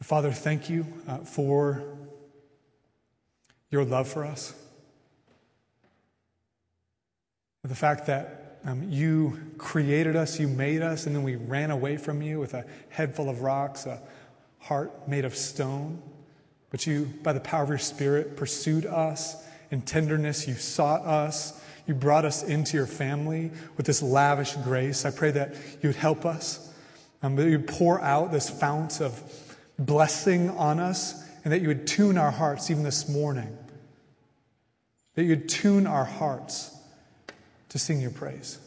Father, thank you for your love for us. The fact that you created us, you made us, and then we ran away from you with a head full of rocks, a heart made of stone. But you, by the power of your Spirit, pursued us in tenderness. You sought us. You brought us into your family with this lavish grace. I pray that you would help us, that you would pour out this fount of blessing on us, and that you would tune our hearts even this morning. That you would tune our hearts to sing your praise.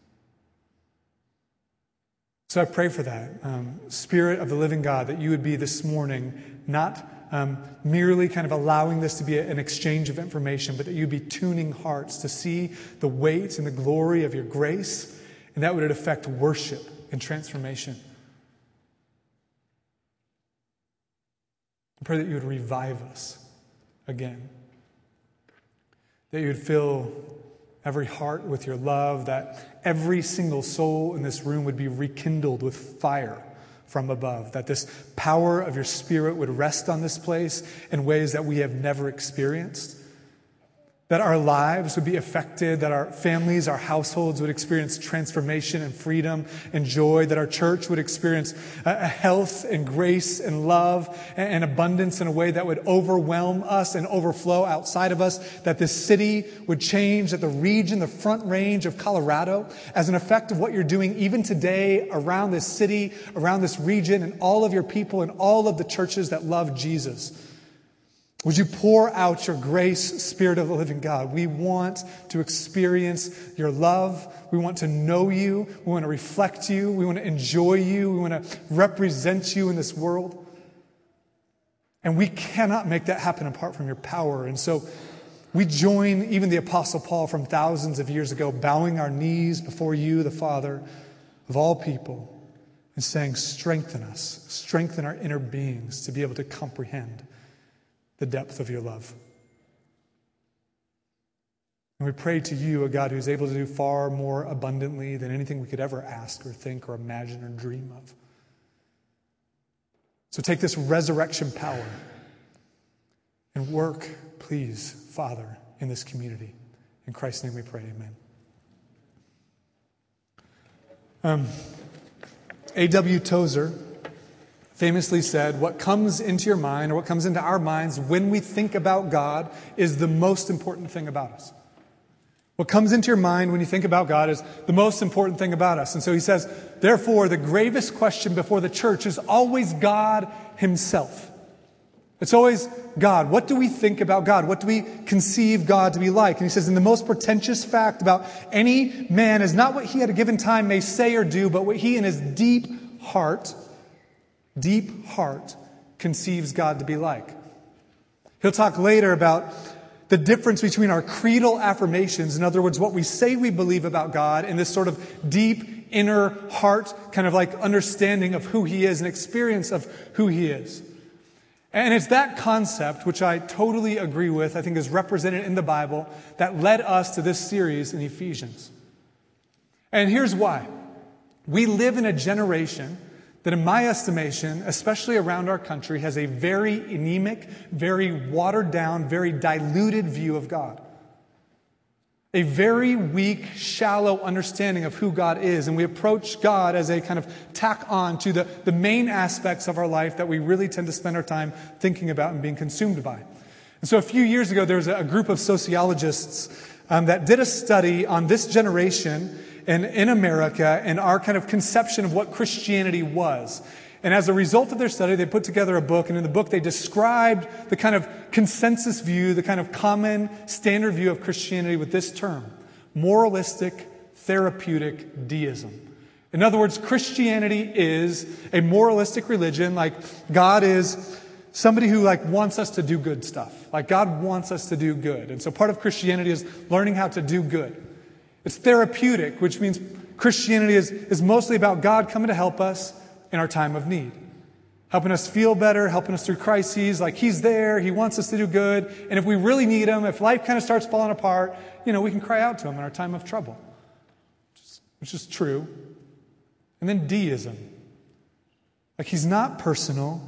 So I pray for that. Spirit of the living God, that you would be this morning not merely kind of allowing this to be an exchange of information, but that you'd be tuning hearts to see the weight and the glory of your grace, and that would affect worship and transformation. I pray that you would revive us again, that you would fill every heart with your love, that every single soul in this room would be rekindled with fire from above, that this power of your Spirit would rest on this place in ways that we have never experienced, that our lives would be affected, that our families, our households would experience transformation and freedom and joy, that our church would experience a health and grace and love and abundance in a way that would overwhelm us and overflow outside of us, that this city would change, that the region, the Front Range of Colorado, as an effect of what you're doing even today around this city, around this region, and all of your people and all of the churches that love Jesus. Would you pour out your grace, Spirit of the living God? We want to experience your love. We want to know you. We want to reflect you. We want to enjoy you. We want to represent you in this world. And we cannot make that happen apart from your power. And so we join even the Apostle Paul from thousands of years ago, bowing our knees before you, the Father of all people, and saying, strengthen us, strengthen our inner beings to be able to comprehend the depth of your love. And we pray to you, a God who is able to do far more abundantly than anything we could ever ask or think or imagine or dream of. So take this resurrection power and work, please, Father, in this community. In Christ's name we pray, amen. A.W. Tozer famously said, what comes into your mind or what comes into our minds when we think about God is the most important thing about us. What comes into your mind when you think about God is the most important thing about us. And so he says, therefore, the gravest question before the church is always God himself. It's always God. What do we think about God? What do we conceive God to be like? And he says, and the most pretentious fact about any man is not what he at a given time may say or do, but what he in his deep heart conceives God to be like. He'll talk later about the difference between our creedal affirmations, in other words, what we say we believe about God, and this sort of deep inner heart kind of like understanding of who he is and experience of who he is. And it's that concept, which I totally agree with, I think is represented in the Bible, that led us to this series in Ephesians. And here's why. We live in a generation that, in my estimation, especially around our country, has a very anemic, very watered down, very diluted view of God. A very weak, shallow understanding of who God is. And we approach God as a kind of tack on to the main aspects of our life that we really tend to spend our time thinking about and being consumed by. And so a few years ago, there was a group of sociologists that did a study on this generation and in America and our kind of conception of what Christianity was. And as a result of their study, they put together a book, and in the book they described the kind of consensus view, the kind of common standard view of Christianity with this term: moralistic, therapeutic deism. In other words, Christianity is a moralistic religion, like God is somebody who wants us to do good stuff. Like God wants us to do good. And so part of Christianity is learning how to do good. It's therapeutic, which means Christianity is mostly about God coming to help us in our time of need. Helping us feel better, helping us through crises, like he's there, he wants us to do good. And if we really need him, if life kind of starts falling apart, we can cry out to him in our time of trouble. Which is true. And then deism. Like he's not personal.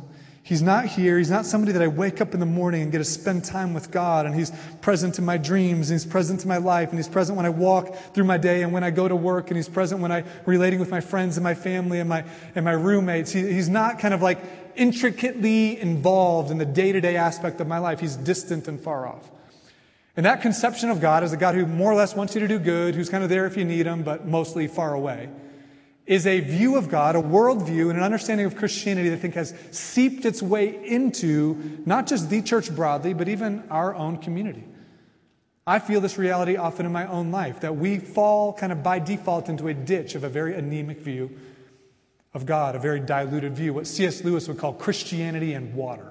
He's not here. He's not somebody that I wake up in the morning and get to spend time with God, and He's present in my dreams, and He's present in my life, and He's present when I walk through my day and when I go to work, and He's present when I'm relating with my friends and my family and my roommates. He's not kind of like intricately involved in the day-to-day aspect of my life. He's distant and far off. And that conception of God as a God who more or less wants you to do good, who's kind of there if you need Him, but mostly far away, is a view of God, a worldview, and an understanding of Christianity that I think has seeped its way into not just the church broadly, but even our own community. I feel this reality often in my own life, that we fall kind of by default into a ditch of a very anemic view of God, a very diluted view, what C.S. Lewis would call Christianity and water.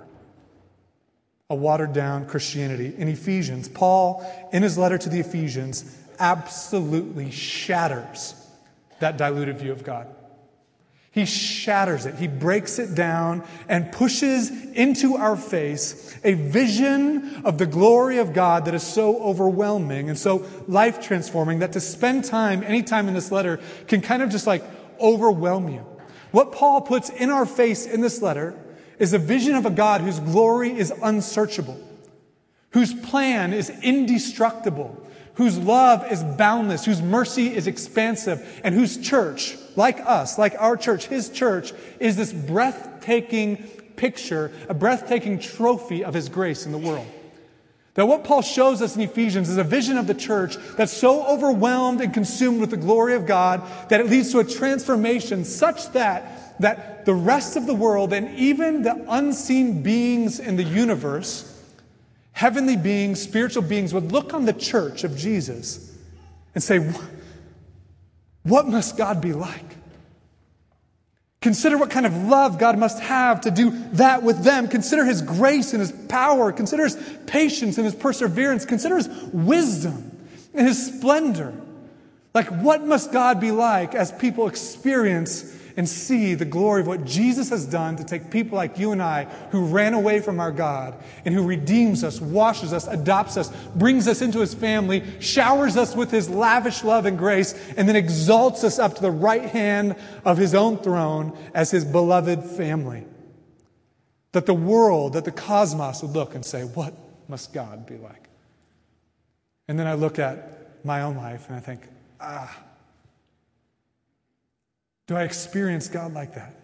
A watered-down Christianity. In Ephesians, Paul, in his letter to the Ephesians, absolutely shatters that diluted view of God. He shatters it. He breaks it down and pushes into our face a vision of the glory of God that is so overwhelming and so life-transforming that to spend time, any time in this letter, can kind of just like overwhelm you. What Paul puts in our face in this letter is a vision of a God whose glory is unsearchable, whose plan is indestructible, whose love is boundless, whose mercy is expansive, and whose church, like us, like our church, His church, is this breathtaking picture, a breathtaking trophy of His grace in the world. That what Paul shows us in Ephesians is a vision of the church that's so overwhelmed and consumed with the glory of God that it leads to a transformation such that the rest of the world and even the unseen beings in the universe, heavenly beings, spiritual beings, would look on the church of Jesus and say, what must God be like? Consider what kind of love God must have to do that with them. Consider His grace and His power. Consider His patience and His perseverance. Consider His wisdom and His splendor. Like, what must God be like as people experience and see the glory of what Jesus has done to take people like you and I who ran away from our God and who redeems us, washes us, adopts us, brings us into His family, showers us with His lavish love and grace, and then exalts us up to the right hand of His own throne as His beloved family. That the world, that the cosmos would look and say, what must God be like? And then I look at my own life and I think, do I experience God like that?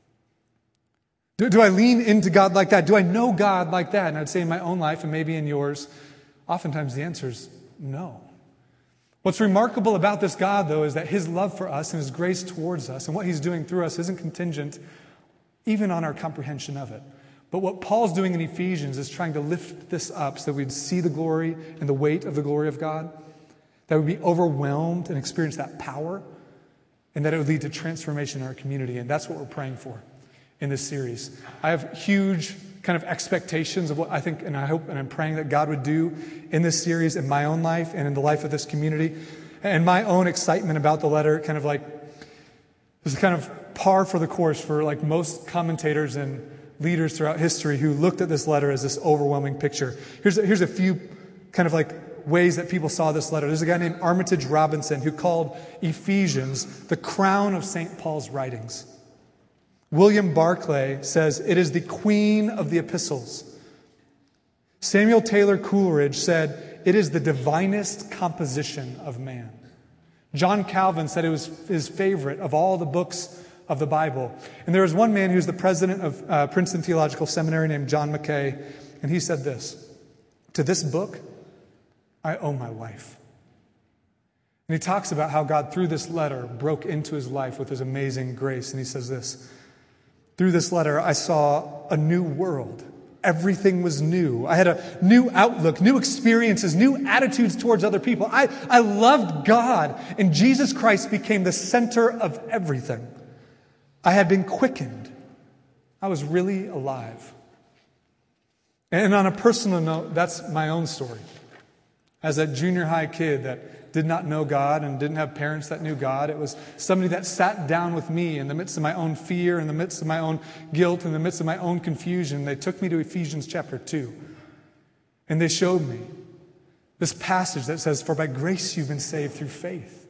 Do I lean into God like that? Do I know God like that? And I'd say in my own life, and maybe in yours, oftentimes the answer is no. What's remarkable about this God, though, is that His love for us and His grace towards us and what He's doing through us isn't contingent even on our comprehension of it. But what Paul's doing in Ephesians is trying to lift this up so that we'd see the glory and the weight of the glory of God, that we'd be overwhelmed and experience that power, and that it would lead to transformation in our community. And that's what we're praying for in this series. I have huge kind of expectations of what I think and I hope and I'm praying that God would do in this series in my own life and in the life of this community. And my own excitement about the letter kind of like, this is kind of par for the course for like most commentators and leaders throughout history who looked at this letter as this overwhelming picture. Here's a few kind of like ways that people saw this letter. There's a guy named Armitage Robinson who called Ephesians the crown of St. Paul's writings. William Barclay says it is the queen of the epistles. Samuel Taylor Coleridge said it is the divinest composition of man. John Calvin said it was his favorite of all the books of the Bible. And there was one man who was the president of Princeton Theological Seminary named John Mackay, and he said this, "To this book, I owe my life." And he talks about how God, through this letter, broke into his life with His amazing grace. And he says this, "Through this letter, I saw a new world. Everything was new. I had a new outlook, new experiences, new attitudes towards other people. I loved God, and Jesus Christ became the center of everything. I had been quickened. I was really alive." And on a personal note, that's my own story. As a junior high kid that did not know God and didn't have parents that knew God, it was somebody that sat down with me in the midst of my own fear, in the midst of my own guilt, in the midst of my own confusion. They took me to Ephesians chapter 2. And they showed me this passage that says, "For by grace you've been saved through faith."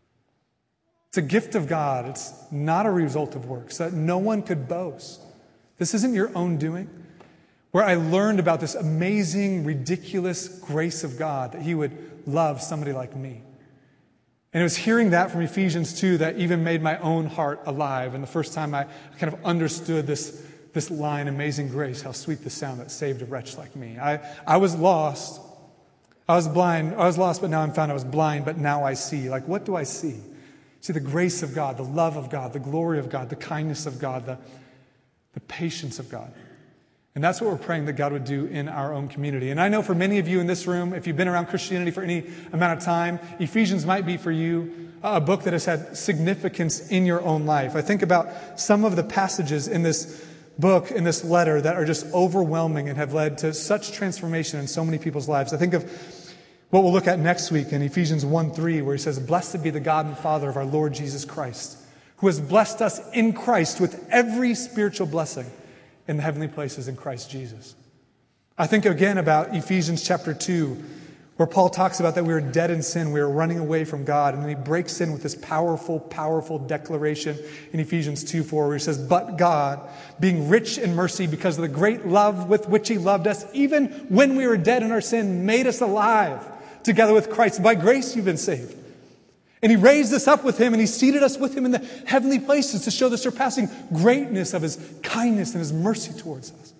It's a gift of God. It's not a result of works, that no one could boast. This isn't your own doing. Where I learned about this amazing, ridiculous grace of God, that he would love somebody like me. And it was hearing that from Ephesians 2 that even made my own heart alive. And the first time I kind of understood this line, amazing grace, how sweet the sound that saved a wretch like me. I was lost. I was blind. I was lost, but now I'm found. I was blind, but now I see. Like, what do I see? See the grace of God, the love of God, the glory of God, the kindness of God, the patience of God. And that's what we're praying that God would do in our own community. And I know for many of you in this room, if you've been around Christianity for any amount of time, Ephesians might be for you a book that has had significance in your own life. I think about some of the passages in this book, in this letter, that are just overwhelming and have led to such transformation in so many people's lives. I think of what we'll look at next week in Ephesians 1:3, where he says, "Blessed be the God and Father of our Lord Jesus Christ, who has blessed us in Christ with every spiritual blessing in the heavenly places in Christ Jesus." I think again about Ephesians chapter 2, where Paul talks about that we were dead in sin, we were running away from God, and then he breaks in with this powerful, powerful declaration in Ephesians 2:4, where he says, "But God, being rich in mercy because of the great love with which he loved us, even when we were dead in our sin, made us alive together with Christ. By grace you've been saved. And he raised us up with him, and he seated us with him in the heavenly places to show the surpassing greatness of his kindness and his mercy towards us."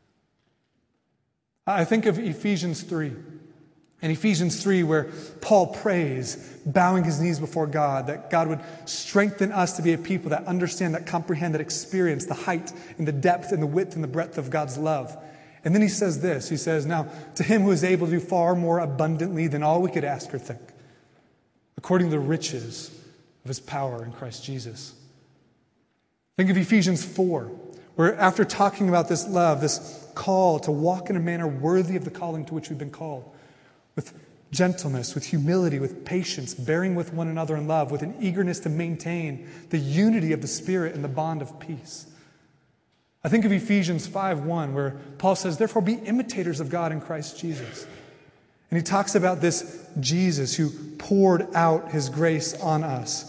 I think of Ephesians 3. In Ephesians 3, where Paul prays, bowing his knees before God, that God would strengthen us to be a people that understand, that comprehend, that experience the height and the depth and the width and the breadth of God's love. And then he says this, he says, "Now to him who is able to do far more abundantly than all we could ask or think, according to the riches of his power in Christ Jesus." Think of Ephesians 4, where after talking about this love, this call to walk in a manner worthy of the calling to which we've been called, with gentleness, with humility, with patience, bearing with one another in love, with an eagerness to maintain the unity of the Spirit and the bond of peace. I think of Ephesians 5:1, where Paul says, "Therefore be imitators of God in Christ Jesus." And he talks about this Jesus who poured out his grace on us.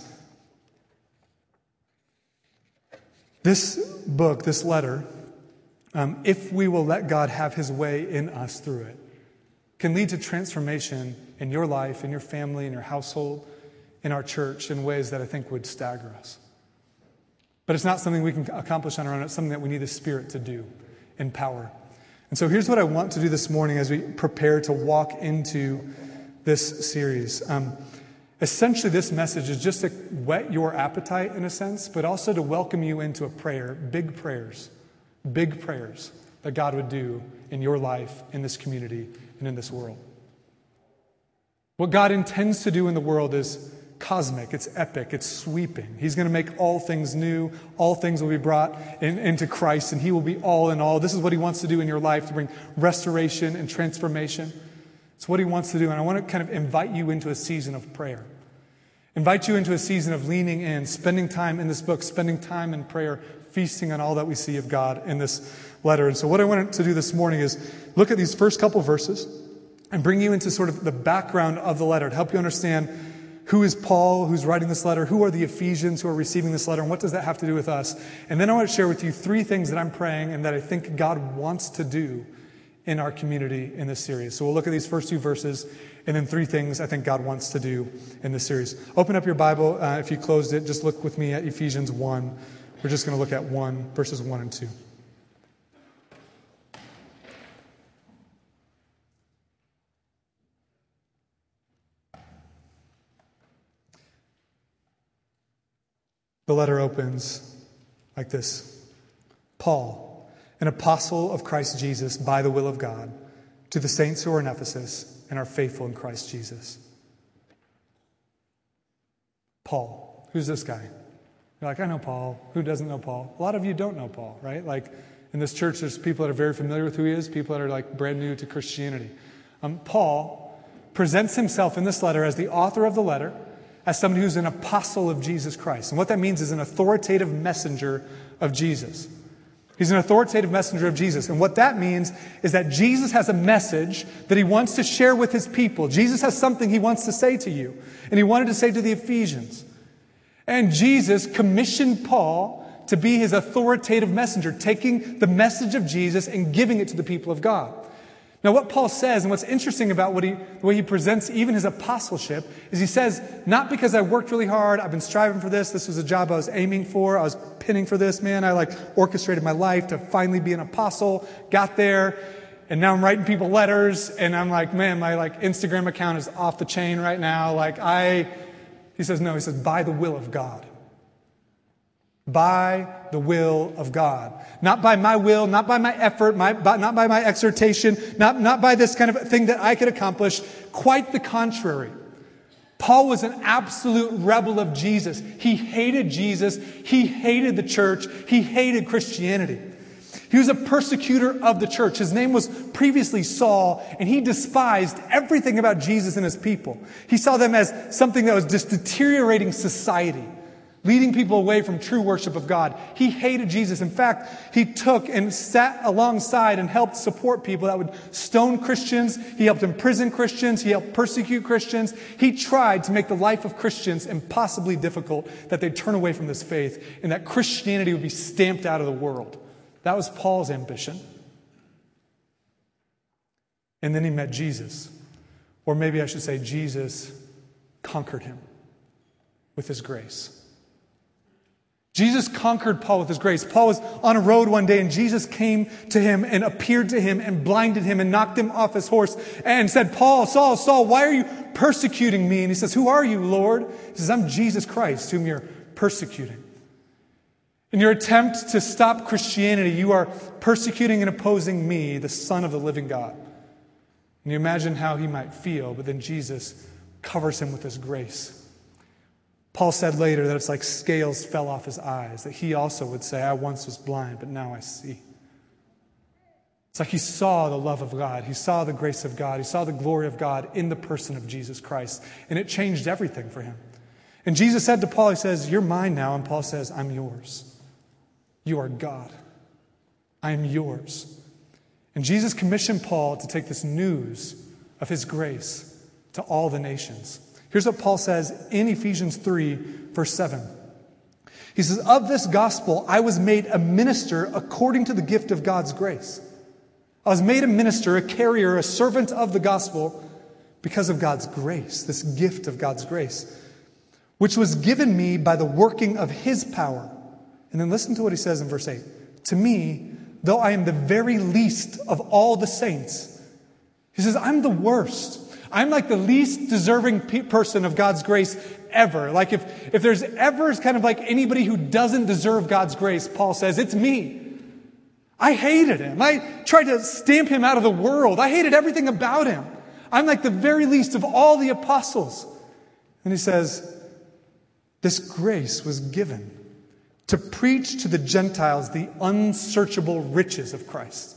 This book, this letter, if we will let God have his way in us through it, can lead to transformation in your life, in your family, in your household, in our church, in ways that I think would stagger us. But it's not something we can accomplish on our own. It's something that we need the Spirit to do in power. And so here's what I want to do this morning as we prepare to walk into this series. Essentially, this message is just to whet your appetite in a sense, but also to welcome you into a prayer, big prayers that God would do in your life, in this community, and in this world. What God intends to do in the world is cosmic, it's epic, it's sweeping. He's going to make all things new. All things will be brought into Christ, and he will be all in all. This is what he wants to do in your life, to bring restoration and transformation. It's what he wants to do, and I want to kind of invite you into a season of prayer. Invite you into a season of leaning in, spending time in this book, spending time in prayer, feasting on all that we see of God in this letter. And so what I wanted to do this morning is look at these first couple verses and bring you into sort of the background of the letter to help you understand who is Paul, who's writing this letter, who are the Ephesians who are receiving this letter, and what does that have to do with us? And then I want to share with you 3 things that I'm praying and that I think God wants to do in our community in this series. So we'll look at these first 2 verses and then 3 things I think God wants to do in this series. Open up your Bible. If you closed it, just look with me at Ephesians 1. We're just going to look at verses 1 and 2. The letter opens like this. Paul, an apostle of Christ Jesus by the will of God, to the saints who are in Ephesus and are faithful in Christ Jesus. Paul, who's this guy? You're like, I know Paul. Who doesn't know Paul? A lot of you don't know Paul, right? Like in this church, there's people that are very familiar with who he is, people that are like brand new to Christianity. Paul presents himself in this letter as the author of the letter, as somebody who's an apostle of Jesus Christ. And what that means is an authoritative messenger of Jesus. He's an authoritative messenger of Jesus. And what that means is that Jesus has a message that he wants to share with his people. Jesus has something he wants to say to you. And he wanted to say to the Ephesians. And Jesus commissioned Paul to be his authoritative messenger, taking the message of Jesus and giving it to the people of God. Now, what Paul says, and what's interesting about the way he presents even his apostleship, is he says, not because I worked really hard, I've been striving for this was a job I was aiming for, I was pinning for this, man, I orchestrated my life to finally be an apostle, got there, and now I'm writing people letters, and I'm like, man, my Instagram account is off the chain right now, he says, no, he says, by the will of God. By the will of God. Not by my will, not by my effort, not by my exhortation, not by this kind of thing that I could accomplish. Quite the contrary. Paul was an absolute rebel of Jesus. He hated Jesus. He hated the church. He hated Christianity. He was a persecutor of the church. His name was previously Saul, and he despised everything about Jesus and his people. He saw them as something that was just deteriorating society, leading people away from true worship of God. He hated Jesus. In fact, he took and sat alongside and helped support people that would stone Christians. He helped imprison Christians. He helped persecute Christians. He tried to make the life of Christians impossibly difficult, that they'd turn away from this faith and that Christianity would be stamped out of the world. That was Paul's ambition. And then he met Jesus. Or maybe I should say Jesus conquered him with his grace. Jesus conquered Paul with his grace. Paul was on a road one day and Jesus came to him and appeared to him and blinded him and knocked him off his horse and said, Paul, Saul, Saul, why are you persecuting me? And he says, who are you, Lord? He says, I'm Jesus Christ, whom you're persecuting. In your attempt to stop Christianity, you are persecuting and opposing me, the Son of the living God. And you imagine how he might feel, but then Jesus covers him with his grace. Paul said later that it's like scales fell off his eyes, that he also would say, I once was blind, but now I see. It's like he saw the love of God. He saw the grace of God. He saw the glory of God in the person of Jesus Christ. And it changed everything for him. And Jesus said to Paul, he says, you're mine now. And Paul says, I'm yours. You are God. I am yours. And Jesus commissioned Paul to take this news of his grace to all the nations. Here's what Paul says in Ephesians 3, verse 7. He says, of this gospel I was made a minister according to the gift of God's grace. I was made a minister, a carrier, a servant of the gospel because of God's grace, this gift of God's grace, which was given me by the working of his power. And then listen to what he says in verse 8. To me, though I am the very least of all the saints, he says, I'm the worst. I'm like the least deserving person of God's grace ever. Like if there's ever kind of like anybody who doesn't deserve God's grace, Paul says, it's me. I hated him. I tried to stamp him out of the world. I hated everything about him. I'm like the very least of all the apostles. And he says, this grace was given to preach to the Gentiles the unsearchable riches of Christ.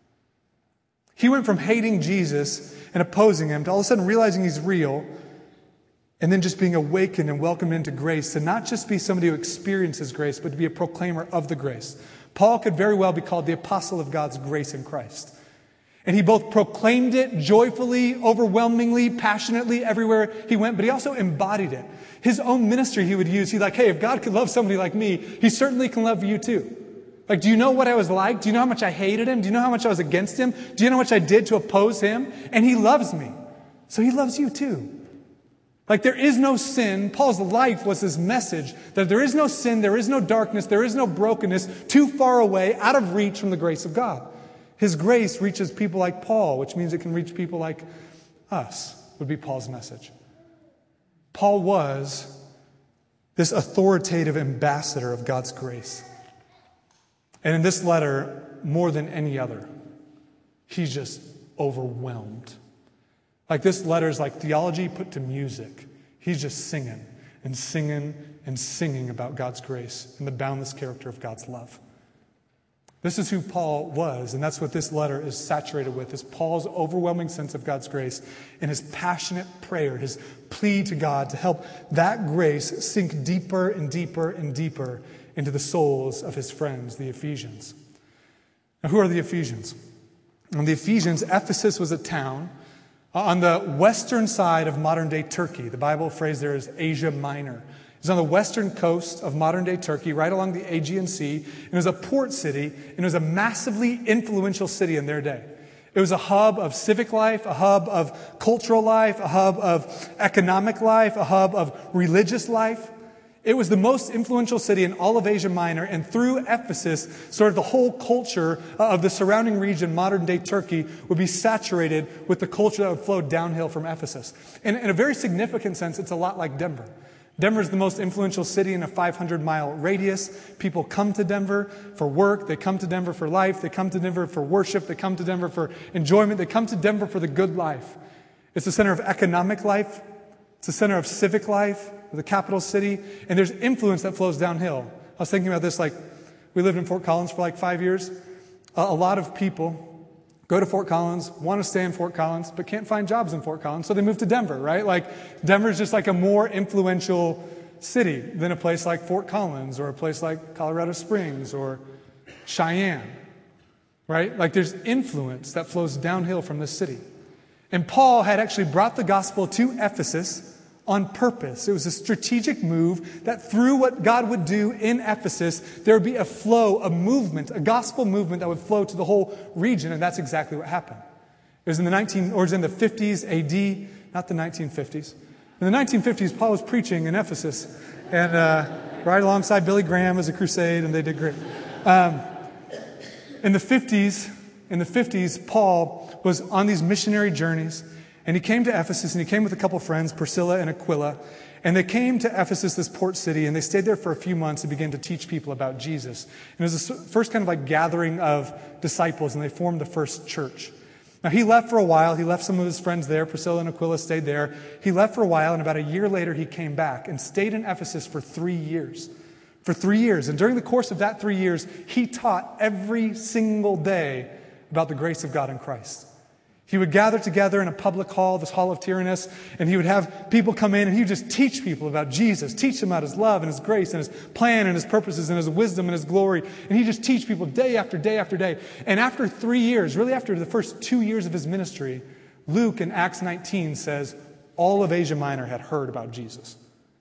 He went from hating Jesus and opposing him to all of a sudden realizing he's real and then just being awakened and welcomed into grace, to not just be somebody who experiences grace, but to be a proclaimer of the grace. Paul could very well be called the apostle of God's grace in Christ. And he both proclaimed it joyfully, overwhelmingly, passionately everywhere he went, but he also embodied it. His own ministry he would use. He'd like, hey, if God could love somebody like me, he certainly can love you too. Like, do you know what I was like? Do you know how much I hated him? Do you know how much I was against him? Do you know how much I did to oppose him? And he loves me. So he loves you too. Like, there is no sin. Paul's life was his message that there is no sin, there is no darkness, there is no brokenness too far away, out of reach from the grace of God. His grace reaches people like Paul, which means it can reach people like us, would be Paul's message. Paul was this authoritative ambassador of God's grace. And in this letter, more than any other, he's just overwhelmed. Like, this letter is like theology put to music. He's just singing and singing and singing about God's grace and the boundless character of God's love. This is who Paul was, and that's what this letter is saturated with, is Paul's overwhelming sense of God's grace and his passionate prayer, his plea to God to help that grace sink deeper and deeper and deeper into the souls of his friends, the Ephesians. Now, who are the Ephesians? And the Ephesians, Ephesus was a town on the western side of modern-day Turkey. The Bible phrase there is Asia Minor. It's on the western coast of modern-day Turkey, right along the Aegean Sea. And it was a port city, and it was a massively influential city in their day. It was a hub of civic life, a hub of cultural life, a hub of economic life, a hub of religious life. It was the most influential city in all of Asia Minor, and through Ephesus, sort of the whole culture of the surrounding region, modern-day Turkey, would be saturated with the culture that would flow downhill from Ephesus. And in a very significant sense, it's a lot like Denver. Denver is the most influential city in a 500-mile radius. People come to Denver for work. They come to Denver for life. They come to Denver for worship. They come to Denver for enjoyment. They come to Denver for the good life. It's the center of economic life. It's the center of civic life, the capital city. And there's influence that flows downhill. I was thinking about this, like, we lived in Fort Collins for like 5 years. A lot of people go to Fort Collins, want to stay in Fort Collins, but can't find jobs in Fort Collins, so they move to Denver, right? Like, Denver's just like a more influential city than a place like Fort Collins or a place like Colorado Springs or Cheyenne, right? Like, there's influence that flows downhill from this city. And Paul had actually brought the gospel to Ephesus on purpose. It was a strategic move that through what God would do in Ephesus, there would be a flow, a movement, a gospel movement that would flow to the whole region, and that's exactly what happened. It was in the 50s AD, not the 1950s. In the 1950s, Paul was preaching in Ephesus, and right alongside Billy Graham as a crusade, and they did great. In the 50s, Paul was on these missionary journeys, and he came to Ephesus, and he came with a couple friends, Priscilla and Aquila, and they came to Ephesus, this port city, and they stayed there for a few months and began to teach people about Jesus. And it was the first kind of like gathering of disciples, and they formed the first church. Now, he left for a while. He left some of his friends there. Priscilla and Aquila stayed there. He left for a while, and about a year later, he came back and stayed in Ephesus for 3 years. For 3 years. And during the course of that 3 years, he taught every single day about the grace of God in Christ. He would gather together in a public hall, this hall of Tyrannus, and he would have people come in, and he would just teach people about Jesus, teach them about his love and his grace and his plan and his purposes and his wisdom and his glory. And he'd just teach people day after day after day. And after 3 years, really after the first 2 years of his ministry, Luke in Acts 19 says, all of Asia Minor had heard about Jesus.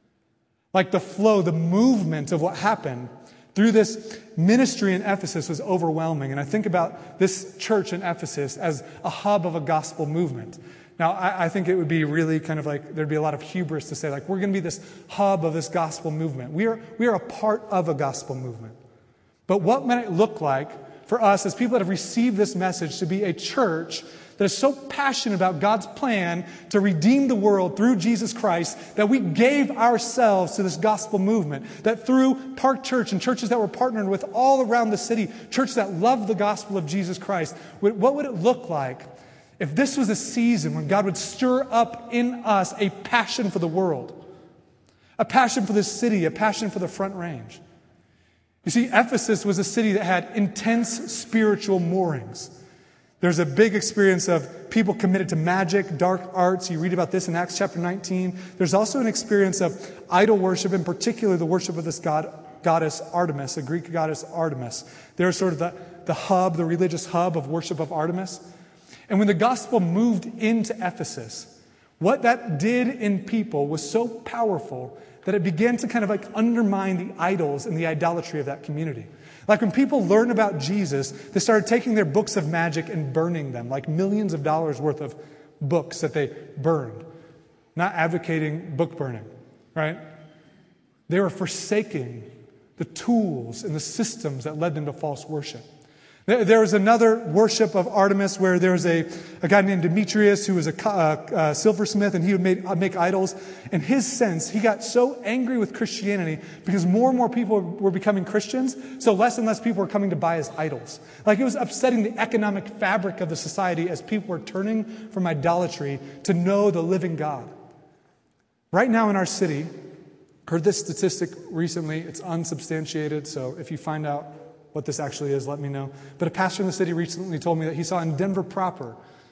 Like the flow, the movement of what happened through this ministry in Ephesus was overwhelming. And I think about this church in Ephesus as a hub of a gospel movement. Now, I think it would be really kind of like, there'd be a lot of hubris to say, like, we're going to be this hub of this gospel movement. We are a part of a gospel movement. But what might it look like for us as people that have received this message to be a church that is so passionate about God's plan to redeem the world through Jesus Christ that we gave ourselves to this gospel movement, that through Park Church and churches that we're partnered with all around the city, churches that love the gospel of Jesus Christ, what would it look like if this was a season when God would stir up in us a passion for the world, a passion for this city, a passion for the Front Range? You see, Ephesus was a city that had intense spiritual moorings. There's a big experience of people committed to magic, dark arts. You read about this in Acts chapter 19. There's also an experience of idol worship, in particular the worship of this goddess Artemis, the Greek goddess Artemis. They're sort of the hub, the religious hub of worship of Artemis. And when the gospel moved into Ephesus, what that did in people was so powerful that it began to kind of like undermine the idols and the idolatry of that community. Like when people learned about Jesus, they started taking their books of magic and burning them, like millions of dollars worth of books that they burned. Not advocating book burning, right? They were forsaking the tools and the systems that led them to false worship. There was another worship of Artemis where there was a guy named Demetrius who was a silversmith, and he would make idols. In his sense, he got so angry with Christianity because more and more people were becoming Christians, so less and less people were coming to buy his idols. Like it was upsetting the economic fabric of the society as people were turning from idolatry to know the living God. Right now in our city, heard this statistic recently. It's unsubstantiated, so if you find out what this actually is, let me know. But a pastor in the city recently told me that he saw in Denver proper,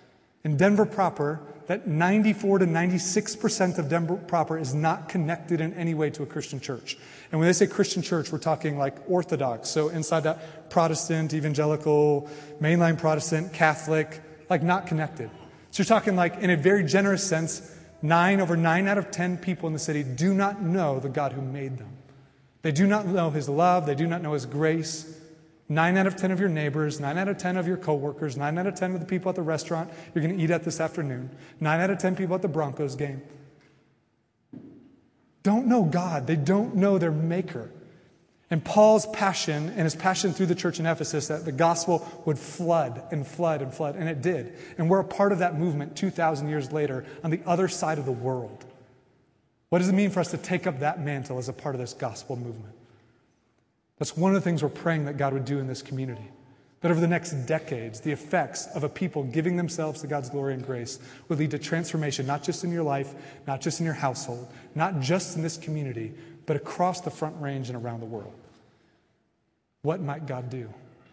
that 94 to 96% of Denver proper is not connected in any way to a Christian church. And when they say Christian church, we're talking like Orthodox. So inside that, Protestant, evangelical, mainline Protestant, Catholic, like not connected. So you're talking like in a very generous sense, Over 9 out of 10 people in the city do not know the God who made them. They do not know his love. They do not know his grace. 9 out of 10 of your neighbors, 9 out of 10 of your coworkers, 9 out of 10 of the people at the restaurant you're going to eat at this afternoon, 9 out of 10 people at the Broncos game don't know God. They don't know their maker. And Paul's passion, and his passion through the church in Ephesus, that the gospel would flood and flood and flood, and it did. And we're a part of that movement 2,000 years later on the other side of the world. What does it mean for us to take up that mantle as a part of this gospel movement? That's one of the things we're praying that God would do in this community. That over the next decades, the effects of a people giving themselves to God's glory and grace would lead to transformation, not just in your life, not just in your household, not just in this community, but across the Front Range and around the world. What might God do?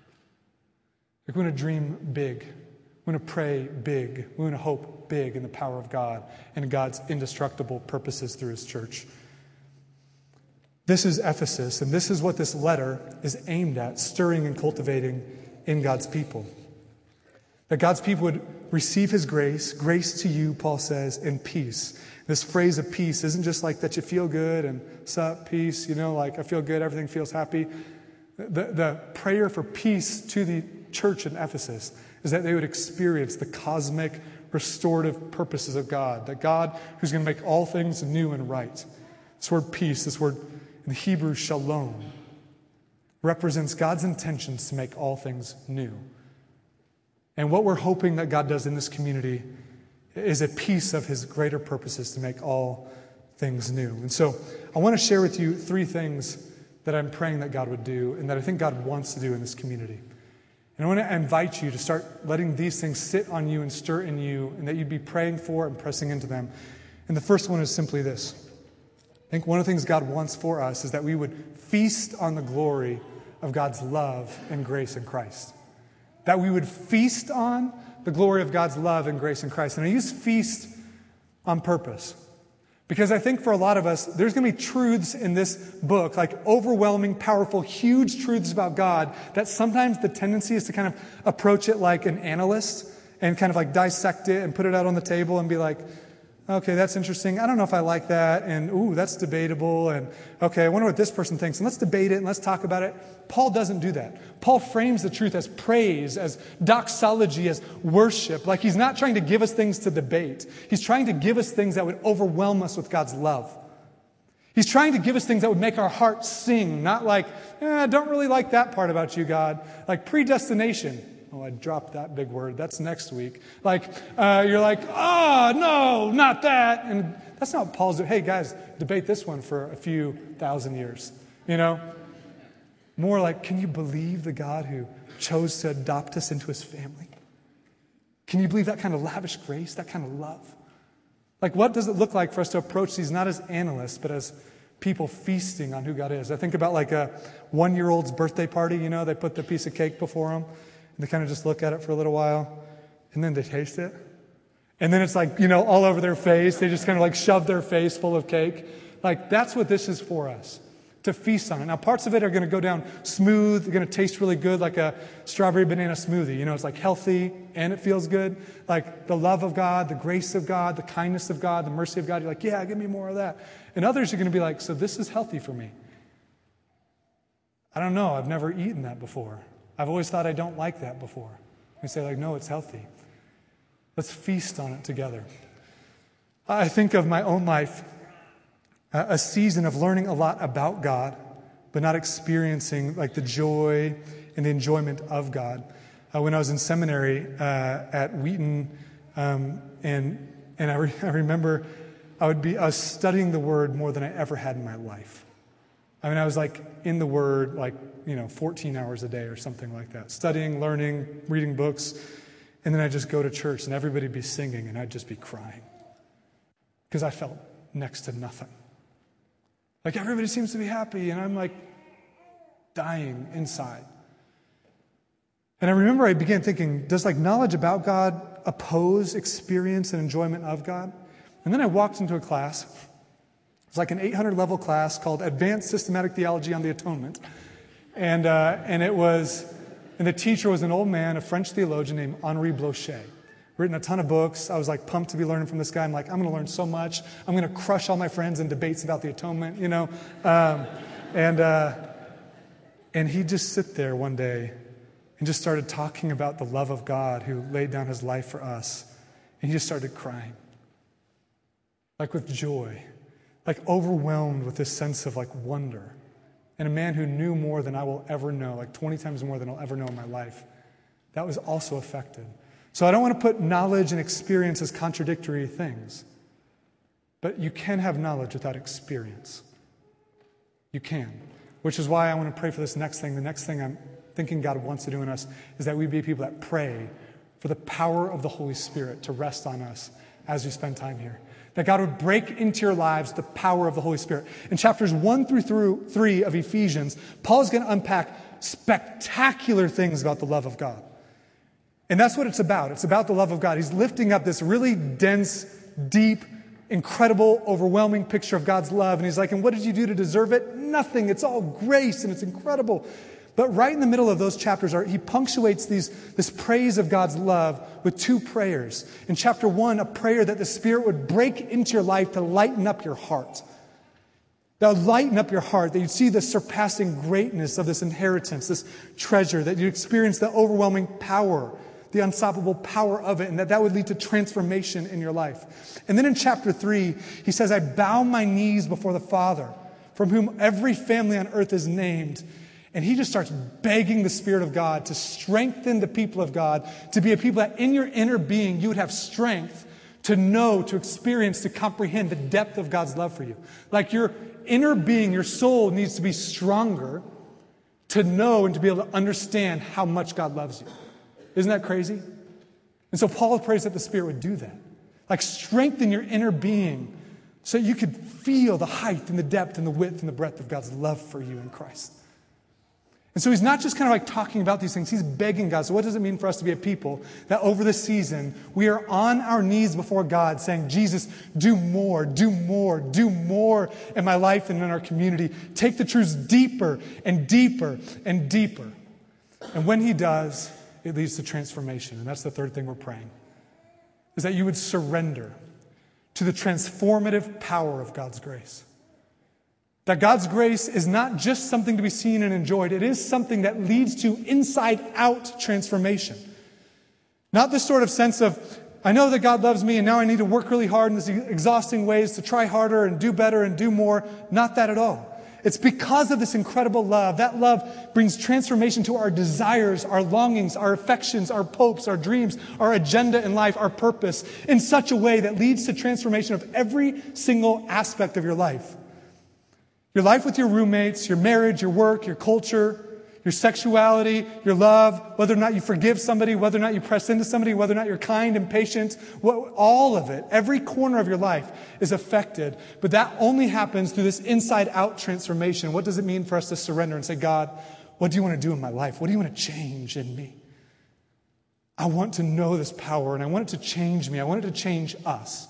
We're going to dream big. We're going to pray big. We're going to hope big in the power of God and God's indestructible purposes through his church. This is Ephesus, and this is what this letter is aimed at, stirring and cultivating in God's people. That God's people would receive his grace to you, Paul says, and peace. This phrase of peace isn't just like that you feel good and sup, peace, like I feel good, everything feels happy. The prayer for peace to the church in Ephesus is that they would experience the cosmic restorative purposes of God, that God, who's going to make all things new and right. This word peace, this word in Hebrew, shalom, represents God's intentions to make all things new. And what we're hoping that God does in this community is a piece of his greater purposes to make all things new. And so I want to share with you 3 things that I'm praying that God would do and that I think God wants to do in this community. And I want to invite you to start letting these things sit on you and stir in you, and that you'd be praying for and pressing into them. And the first one is simply this. I think one of the things God wants for us is that we would feast on the glory of God's love and grace in Christ. That we would feast on the glory of God's love and grace in Christ. And I use feast on purpose. Because I think for a lot of us, there's going to be truths in this book, like overwhelming, powerful, huge truths about God, that sometimes the tendency is to kind of approach it like an analyst and kind of like dissect it and put it out on the table and be like, okay, that's interesting. I don't know if I like that. And, ooh, that's debatable. And, okay, I wonder what this person thinks. And let's debate it and let's talk about it. Paul doesn't do that. Paul frames the truth as praise, as doxology, as worship. Like he's not trying to give us things to debate. He's trying to give us things that would overwhelm us with God's love. He's trying to give us things that would make our hearts sing, not like, I don't really like that part about you, God. Like predestination. Oh, I dropped that big word. That's next week. Like, you're like, oh, no, not that. And that's not what Paul's doing. Hey, guys, debate this one for a few thousand years. More like, can you believe the God who chose to adopt us into his family? Can you believe that kind of lavish grace, that kind of love? Like, what does it look like for us to approach these not as analysts, but as people feasting on who God is? I think about like a 1-year-old's birthday party. They put the piece of cake before them. And they kind of just look at it for a little while, and then they taste it. And then it's like, all over their face. They just kind of like shove their face full of cake. Like, that's what this is for us, to feast on it. Now, parts of it are going to go down smooth. They're going to taste really good, like a strawberry banana smoothie. It's like healthy, and it feels good. Like the love of God, the grace of God, the kindness of God, the mercy of God. You're like, yeah, give me more of that. And others are going to be like, so this is healthy for me. I don't know. I've never eaten that before. I've always thought I don't like that before. We say like, no, it's healthy. Let's feast on it together. I think of my own life, a season of learning a lot about God, but not experiencing like the joy and the enjoyment of God. When I was in seminary at Wheaton, and I remember I was studying the Word more than I ever had in my life. I was like in the Word, 14 hours a day or something like that. Studying, learning, reading books. And then I'd just go to church and everybody would be singing and I'd just be crying. Because I felt next to nothing. Like everybody seems to be happy and I'm like dying inside. And I remember I began thinking, does knowledge about God oppose experience and enjoyment of God? And then I walked into a class. It was like an 800-level class called Advanced Systematic Theology on the Atonement. And the teacher was an old man, a French theologian named Henri Blocher. written a ton of books. I was like pumped to be learning from this guy. I'm like, I'm going to learn so much. I'm going to crush all my friends in debates about the atonement, you know. And he'd just sit there one day and just started talking about the love of God who laid down his life for us. And he just started crying, like with joy, like overwhelmed with this sense of like wonder. And a man who knew more than I will ever know, like 20 times more than I'll ever know in my life, that was also affected. So I don't want to put knowledge and experience as contradictory things, but you can have knowledge without experience. You can, which is why I want to pray for this next thing. The next thing I'm thinking God wants to do in us is that we be people that pray for the power of the Holy Spirit to rest on us as we spend time here. That God would break into your lives the power of the Holy Spirit. In chapters 1 through 3 of Ephesians, Paul is going to unpack spectacular things about the love of God. And that's what it's about. It's about the love of God. He's lifting up this really dense, deep, incredible, overwhelming picture of God's love. And he's like, and what did you do to deserve it? Nothing. It's all grace and it's incredible. But right in the middle of those chapters, he punctuates this praise of God's love with two prayers. In chapter 1, a prayer that the Spirit would break into your life to lighten up your heart. That would lighten up your heart, that you'd see the surpassing greatness of this inheritance, this treasure, that you'd experience the overwhelming power, the unstoppable power of it, and that would lead to transformation in your life. And then in chapter 3, he says, I bow my knees before the Father, from whom every family on earth is named. And he just starts begging the Spirit of God to strengthen the people of God, to be a people that in your inner being you would have strength to know, to experience, to comprehend the depth of God's love for you. Like your inner being, your soul needs to be stronger to know and to be able to understand how much God loves you. Isn't that crazy? And so Paul prays that the Spirit would do that. Like strengthen your inner being so you could feel the height and the depth and the width and the breadth of God's love for you in Christ. And so he's not just kind of like talking about these things. He's begging God. So what does it mean for us to be a people that over this season, we are on our knees before God saying, Jesus, do more, do more, do more in my life and in our community. Take the truths deeper and deeper and deeper. And when he does, it leads to transformation. And that's the third thing we're praying, is that you would surrender to the transformative power of God's grace. That God's grace is not just something to be seen and enjoyed. It is something that leads to inside-out transformation. Not this sort of sense of, I know that God loves me and now I need to work really hard in these exhausting ways to try harder and do better and do more. Not that at all. It's because of this incredible love. That love brings transformation to our desires, our longings, our affections, our hopes, our dreams, our agenda in life, our purpose, in such a way that leads to transformation of every single aspect of your life. Your life with your roommates, your marriage, your work, your culture, your sexuality, your love, whether or not you forgive somebody, whether or not you press into somebody, whether or not you're kind and patient, all of it, every corner of your life is affected. But that only happens through this inside-out transformation. What does it mean for us to surrender and say, God, what do you want to do in my life? What do you want to change in me? I want to know this power and I want it to change me. I want it to change us.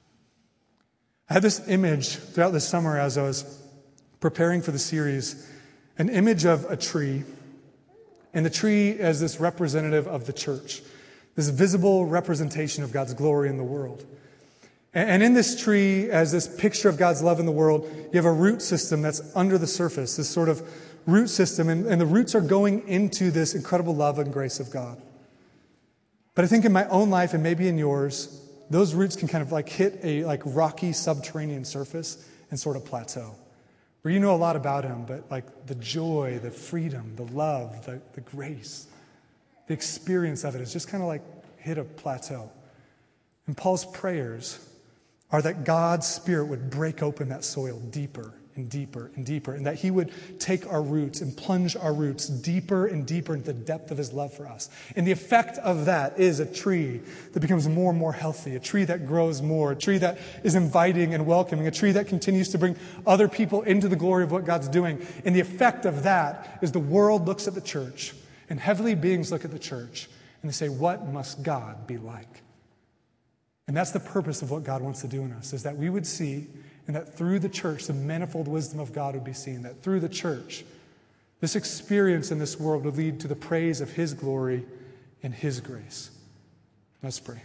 I had this image throughout this summer as I was preparing for the series, an image of a tree, and the tree as this representative of the church, this visible representation of God's glory in the world. And in this tree, as this picture of God's love in the world, you have a root system that's under the surface, this sort of root system, and the roots are going into this incredible love and grace of God. But I think in my own life, and maybe in yours, those roots can kind of like hit a like rocky subterranean surface and sort of plateau. Where you know a lot about him, but like the joy, the freedom, the love, the grace, the experience of it has just kind of like hit a plateau. And Paul's prayers are that God's Spirit would break open that soil deeper and deeper and deeper, and that he would take our roots and plunge our roots deeper and deeper into the depth of his love for us. And the effect of that is a tree that becomes more and more healthy, a tree that grows more, a tree that is inviting and welcoming, a tree that continues to bring other people into the glory of what God's doing. And the effect of that is the world looks at the church, and heavenly beings look at the church, and they say, what must God be like? And that's the purpose of what God wants to do in us, is that we would see, and that through the church, the manifold wisdom of God would be seen. That through the church, this experience in this world would lead to the praise of his glory and his grace. Let's pray.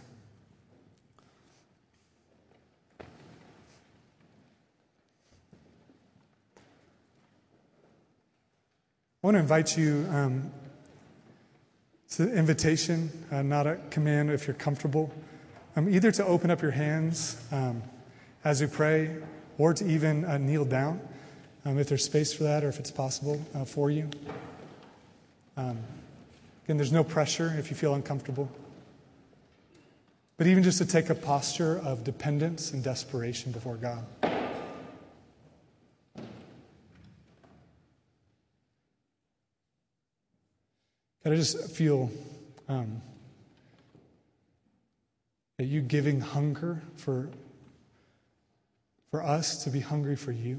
I want to invite you, it's an invitation, not a command if you're comfortable, either to open up your hands as we pray or to even kneel down if there's space for that or if it's possible for you. Again, there's no pressure if you feel uncomfortable. But even just to take a posture of dependence and desperation before God. God, I just feel that you giving hunger for us to be hungry for you.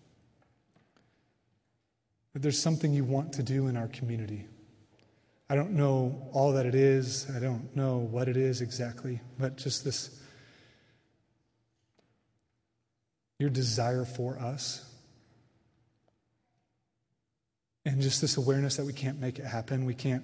That there's something you want to do in our community. I don't know all that it is. I don't know what it is exactly, but just this, your desire for us. And just this awareness that we can't make it happen. We can't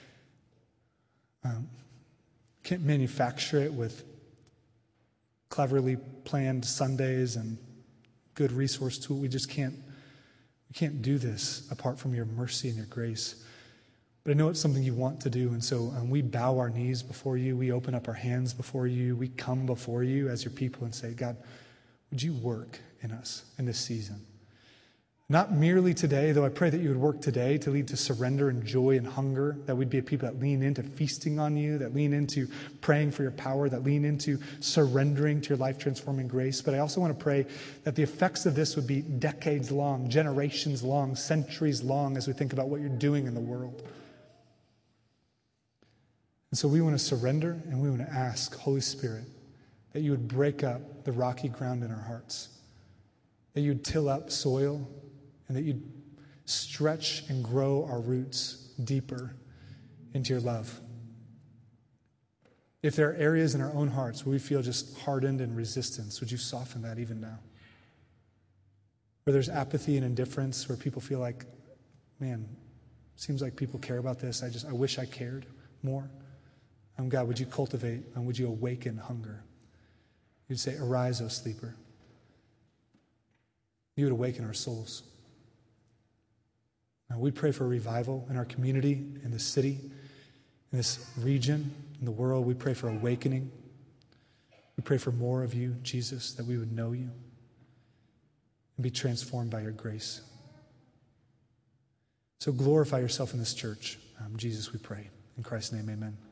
manufacture it with cleverly planned Sundays and good resource tool. We can't do this apart from your mercy and your grace. But I know it's something you want to do, and so we bow our knees before you. We open up our hands before you. We come before you as your people and say, God, would you work in us in this season? Not merely today, though I pray that you would work today to lead to surrender and joy and hunger, that we'd be a people that lean into feasting on you, that lean into praying for your power, that lean into surrendering to your life-transforming grace. But I also want to pray that the effects of this would be decades long, generations long, centuries long, as we think about what you're doing in the world. And so we want to surrender and we want to ask, Holy Spirit, that you would break up the rocky ground in our hearts, that you'd till up soil, and that you'd stretch and grow our roots deeper into your love. If there are areas in our own hearts where we feel just hardened and resistance, would you soften that even now? Where there's apathy and indifference, where people feel like, man, seems like people care about this. I wish I cared more. God, would you cultivate and would you awaken hunger? You'd say, arise, O sleeper. You would awaken our souls. We pray for a revival in our community, in the city, in this region, in the world. We pray for awakening. We pray for more of you, Jesus, that we would know you and be transformed by your grace. So glorify yourself in this church. Jesus, we pray. In Christ's name, amen.